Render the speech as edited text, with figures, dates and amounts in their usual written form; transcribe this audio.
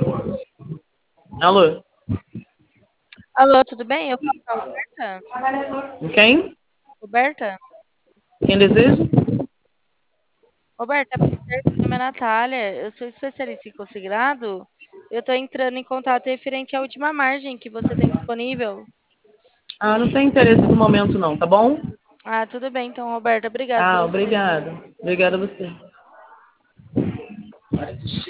Alô? Alô, tudo bem? Eu falo com a Roberta? Quem? Roberta? Quem deseja? Roberta, prazer, meu nome é Natália, eu sou especialista em consignado. Eu estou entrando em contato referente à última margem que você tem disponível. Ah, não tem interesse no momento não, tá bom? Ah, tudo bem então, Roberta. Obrigada Ah, pelo seu tempo. obrigada. Obrigada a você.